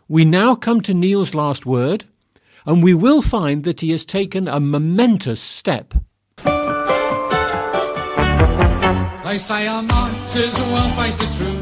We now come to Neil's last word, and we will find that he has taken a momentous step. They say I might as well face the truth,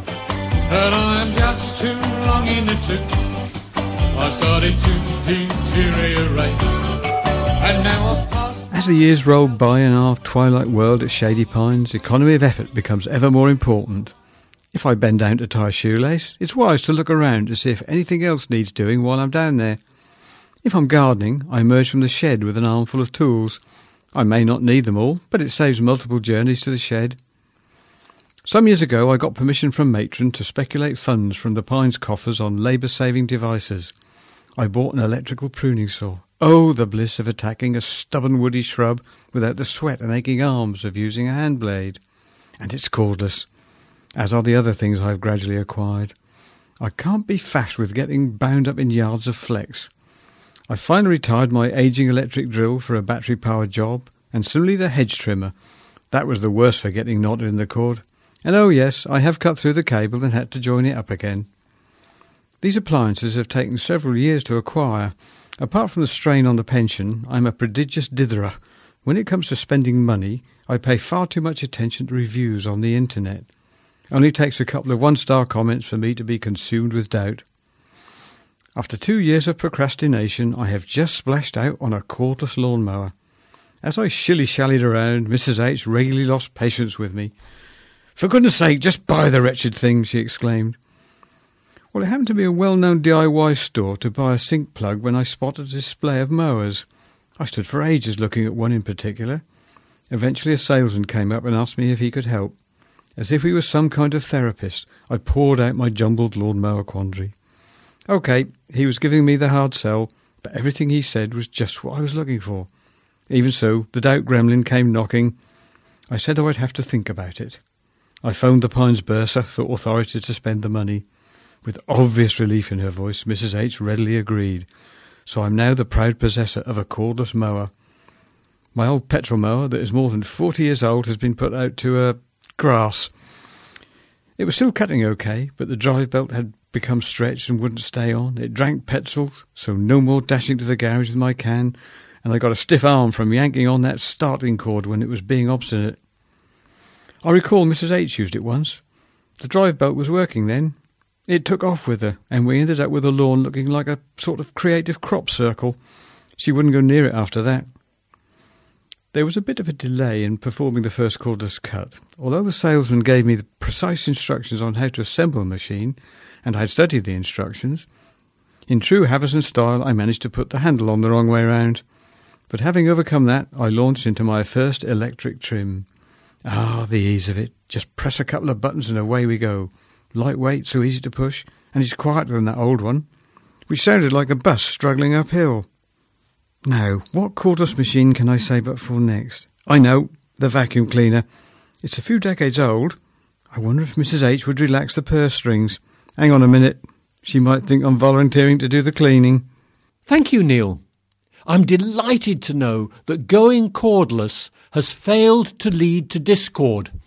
but I'm just too long in the tooth. I started to deteriorate, and now I've passed. As the years roll by in our twilight world at Shady Pines, economy of effort becomes ever more important. If I bend down to tie a shoelace, it's wise to look around to see if anything else needs doing while I'm down there. If I'm gardening, I emerge from the shed with an armful of tools. I may not need them all, but it saves multiple journeys to the shed. Some years ago I got permission from Matron to speculate funds from the Pines coffers on labour-saving devices. I bought an electrical pruning saw. Oh, the bliss of attacking a stubborn woody shrub without the sweat and aching arms of using a hand blade. And it's cordless, as are the other things I've gradually acquired. I can't be faffed with getting bound up in yards of flex. I finally retired my ageing electric drill for a battery-powered job, and similarly the hedge trimmer. That was the worst for getting knotted in the cord. And oh yes, I have cut through the cable and had to join it up again. These appliances have taken several years to acquire. Apart from the strain on the pension, I'm a prodigious ditherer. When it comes to spending money, I pay far too much attention to reviews on the internet. Only takes a couple of one-star comments for me to be consumed with doubt. After 2 years of procrastination, I have just splashed out on a cordless lawnmower. As I shilly-shallied around, Mrs. H regularly lost patience with me. "For goodness sake, just buy the wretched thing," she exclaimed. Well, it happened to be a well-known DIY store to buy a sink plug when I spotted a display of mowers. I stood for ages looking at one in particular. Eventually a salesman came up and asked me if he could help. As if he was some kind of therapist, I poured out my jumbled lawnmower quandary. OK, he was giving me the hard sell, but everything he said was just what I was looking for. Even so, the doubt gremlin came knocking. I said I would have to think about it. I phoned the Pines Bursar for authority to spend the money. With obvious relief in her voice, Mrs. H readily agreed. So I'm now the proud possessor of a cordless mower. My old petrol mower, that is more than 40 years old, has been put out to grass. It was still cutting OK, but the drive belt had become stretched and wouldn't stay on. It drank petrol, so no more dashing to the garage with my can, and I got a stiff arm from yanking on that starting cord when it was being obstinate. I recall Mrs. H used it once. The drive belt was working then. It took off with her, and we ended up with a lawn looking like a sort of creative crop circle. She wouldn't go near it after that. There was a bit of a delay in performing the first cordless cut. Although the salesman gave me the precise instructions on how to assemble a machine, and I had studied the instructions, in true Haverson style I managed to put the handle on the wrong way round. But having overcome that, I launched into my first electric trim. Ah, the ease of it. Just press a couple of buttons and away we go. Lightweight, so easy to push, and it's quieter than that old one, which sounded like a bus struggling uphill. Now, what cordless machine can I save up for next? I know, the vacuum cleaner. It's a few decades old. I wonder if Mrs. H would relax the purse strings. Hang on a minute. She might think I'm volunteering to do the cleaning. Thank you, Neil. I'm delighted to know that going cordless has failed to lead to discord.